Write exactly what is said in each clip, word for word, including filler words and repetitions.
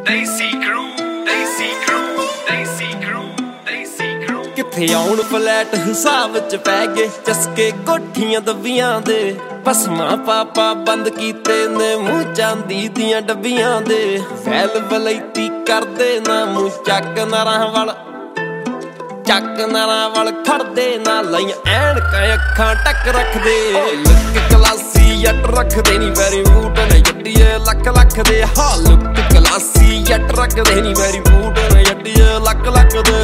Desi crew, Desi crew, Desi crew, Desi crew। ਕਿੱਥੇ ਆਉਣ flat ਹਿਸਾਬ ਚ ਪੈ ਗਏ ਚਸਕੇ ਕੋਠੀਆਂ ਦੱਬੀਆਂ ਦੇ ਭਸਮਾ ਪਾਪਾ ਬੰਦ ਕੀਤੇ ਨੇ ਮੂੰਹ ਚਾਂਦੀ ਦੀਆਂ ਡੱਬੀਆਂ ਦੇ ਫੈਲ ਬਲੈਤੀ ਕਰਦੇ ਨਾ ਮੂੰਹ ਚੱਕ ਨਾਰਾਂ ਵੱਲ ਚੱਕ ਨਾਰਾਂ ਵੱਲ ਖੜਦੇ ਨਾ ਲਈਆਂ ਐਨਕਾਂ ਅੱਖਾਂ ਟੱਕ ਰੱਖਦੇ ਲੁੱਕ ਕਲਾਸੀ ਜੱਟ ਰੱਖਦੇ ਨੀ ਵੈਰੀ ਬੂਟ ਨੇ ਜੱਟੀਏ ਲੱਖ ਲੱਖ ਦੇ ਹਾਂ ਲੁੱਕ ਕਲਾਸੀ ਜੱਟ ਰੱਖਦੇ ਨੀ ਵੈਰੀ ਬੂਟ ਨੇ ਜੱਟੀਏ ਲੱਖ ਲੱਖ ਦੇ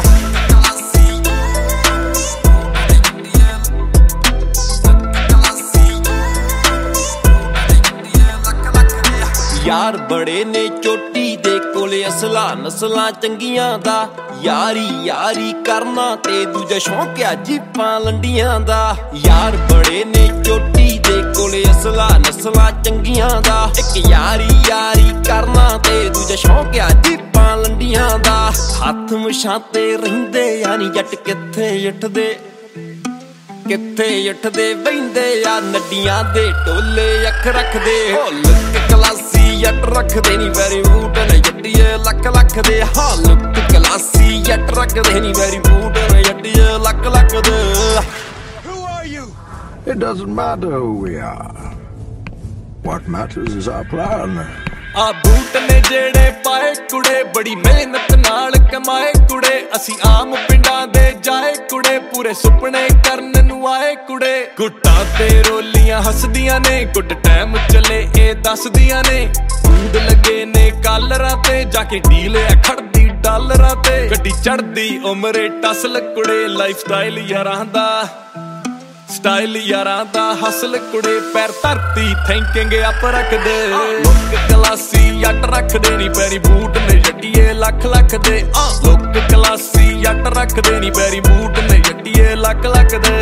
ਯਾਰ ਬੜੇ ਨੇ ਚੋਟੀ ਦੇ ਕੋਲੇ ਅਸਲਾ ਨਸਲਾਂ ਚੰਗੀਆਂ ਦਾ ਯਾਰੀ ਯਾਰੀ ਕਰਨਾ ਤੇ ਦੂਜਾ ਸ਼ੌਂਕਿਆ ਜੀਪਾਂ ਲੰਡੀਆਂ ਦਾ ਯਾਰ ਬੜੇ ਨੇ ਚੋਟੀ ਦੇ ਕੋਲੇ ਅਸਲਾ ਨਸਲਾਂ ਚੰਗੀਆਂ ਦਾ ਇੱਕ ਯਾਰੀ ਯਾਰੀ ਕਰਨਾ ਤੇ ਦੂਜਾ ਸ਼ੌਂਕਿਆ ਜੀਪਾਂ ਲੰਡੀਆਂ ਦਾ ਹੱਥ ਮੁਛਾਂ ਤੇ ਰਹਿੰਦੇ ਯਾਨੀ ਜੱਟ ਕਿੱਥੇ ਉੱਠਦੇ ਕਿੱਥੇ ਉੱਠਦੇ ਬਹਿੰਦੇ ਆ ਨੱਡੀਆਂ ਦੇ ਟੋਲੇ ਅੱਖ ਰੱਖਦੇ ਹੋ ਲੁੱਕ ਕਲਾਸੀ ਜੱਟ ਰੱਖਦੇ ਨੀ ਵੈਰੀ ਬੂਟ ਨੇ ਜੱਟੀਏ ਲੱਖ ਲੱਖ ਦੇ ਹਾਂ ਲੁੱਕ ਕਲਾਸੀ ਜੱਟ ਰੱਖਦੇ ਨੀ ਵੈਰੀ ਬੂਟ ਨੇ ਜੱਟੀਏ ਲੱਖ ਲੱਖ ਦੇ Who are you? It doesn't matter who we are. What matters is our plan. ਆ ਬੂਟ ਨੇ ਜਿਹੜੇ ਪਾਏ ਕੁੜੇ ਬੜੀ ਮਿਹਨਤ ਨਾਲ ਕਮਾਏ ਕੁੜੇ ਅਸੀਂ ਆਮ ਪਿੰਡਾਂ ਦੇ ਜਾਏ ਕੁੜੇ ਪੂਰੇ ਸੁਪਨੇ ਕਰਨ ਨੂੰ ਆਏ ਕੁੜੇ ਗੁੱਟਾਂ ਤੇ ਰੋਲੀਆਂ ਹੱਸਦੀਆਂ ਨੇ ਗੁੱਡ ਟਾਈਮ ਚੱਲੇ ਇਹ ਦੱਸਦੀਆਂ ਨੇ ਬੂਦ ਲੱਗੇ ਨੇ ਕਾਲਰਾਂ ਤੇ ਜਾ ਕੇ ਡੀਲ ਆ ਖੜਦੀ ਡਾਲਰਾਂ ਤੇ ਗੱਡੀ ਚੜਦੀ ਉਮਰੇ ਟਸਲ ਕੁੜੇ ਲਾਈਫ ਸਟਾਈਲ ਯਾਰਾਂ ਦਾ ਸਟਾਈਲ ਯਾਰਾਂ ਦਾ ਹਸਲ ਕੁੜੇ ਪੈਰ ਧਰਤੀ ਥਿੰਕਿੰਗ ਅਪ ਰੱਖਦੇ ਲੁੱਕ ਕਲਾਸੀ ਜੱਟ ਰੱਖਦੇ ਨੀ ਪੈਰੀ ਬੂਟ ਨੇ ਜੱਟੀਏ ਲੱਖ ਲੱਖ ਦੇ ਲੁੱਕ ਕਲਾਸੀ ਜੱਟ ਰੱਖਦੇ ਨੀ ਪੈਰੀ ਬੂਟ ਨੇ ਜੱਟੀਏ ਲੱਖ ਲੱਖ ਦੇ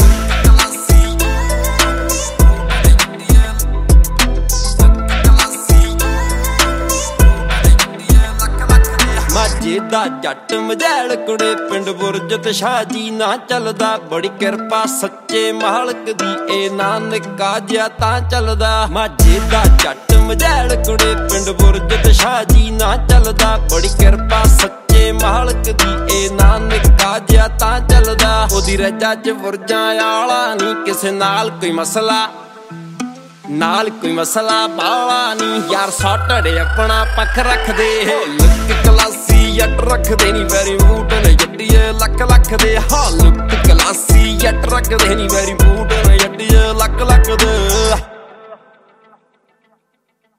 ਮਾਝੇ ਦਾ ਜੱਟ ਮਜੈਲ ਕੁੜੇ ਪਿੰਡ ਬੁਰਜ ਤੇ ਸ਼ਾਹਜੀ ਨਾ ਚੱਲਦਾ ਬੜੀ ਕਿਰਪਾ ਸੱਚੇ ਮਾਲਕ ਦੀ ਇਹ ਨਾਨਕਾ ਜਿਆ ਤਾਂ ਚੱਲਦਾ ਮਾਝੇ ਦਾ ਜੱਟ ਮਜੈਲ ਕੁੜੇ ਪਿੰਡ ਬੁਰਜ ਤੇ ਸ਼ਾਹਜੀ ਨਾ ਚੱਲਦਾ ਬੜੀ ਕਿਰਪਾ ਸੱਚੇ ਮਾਲਕ ਦੀ ਇਹ ਨਾਨਕਾ ਜਿਆ ਤਾਂ ਚੱਲਦਾ ਉਹਦੀ ਰਜਾ ਚ ਬੁਰਜਾਂ ਆਲਾ ਨੀ ਕਿਸੇ ਨਾਲ ਕੋਈ ਮਸਲਾ ਨਾਲ ਕੋਈ ਮਸਲਾ ਬਾਲਾ ਨੀ ਯਾਰ ਸਾਟੜੇ ਆਪਣਾ ਪੱਖ ਰੱਖਦੇ ਲੁੱਕ ਕਲਾਸੀ ਜੱਟ ਰੱਖਦੇ ਨੀ ਵੈਰੀ ਬੂਟ ਨੇ ਜੱਟੀਏ ਲੱਖ ਲੱਖ ਦੇ ਹਾਂ ਲੁੱਕ ਕਲਾਸੀ ਜੱਟ ਰੱਖਦੇ ਨੀ ਵੈਰੀ ਬੂਟ ਨੇ ਜੱਟੀਏ ਲੱਖ ਲੱਖ ਦੇ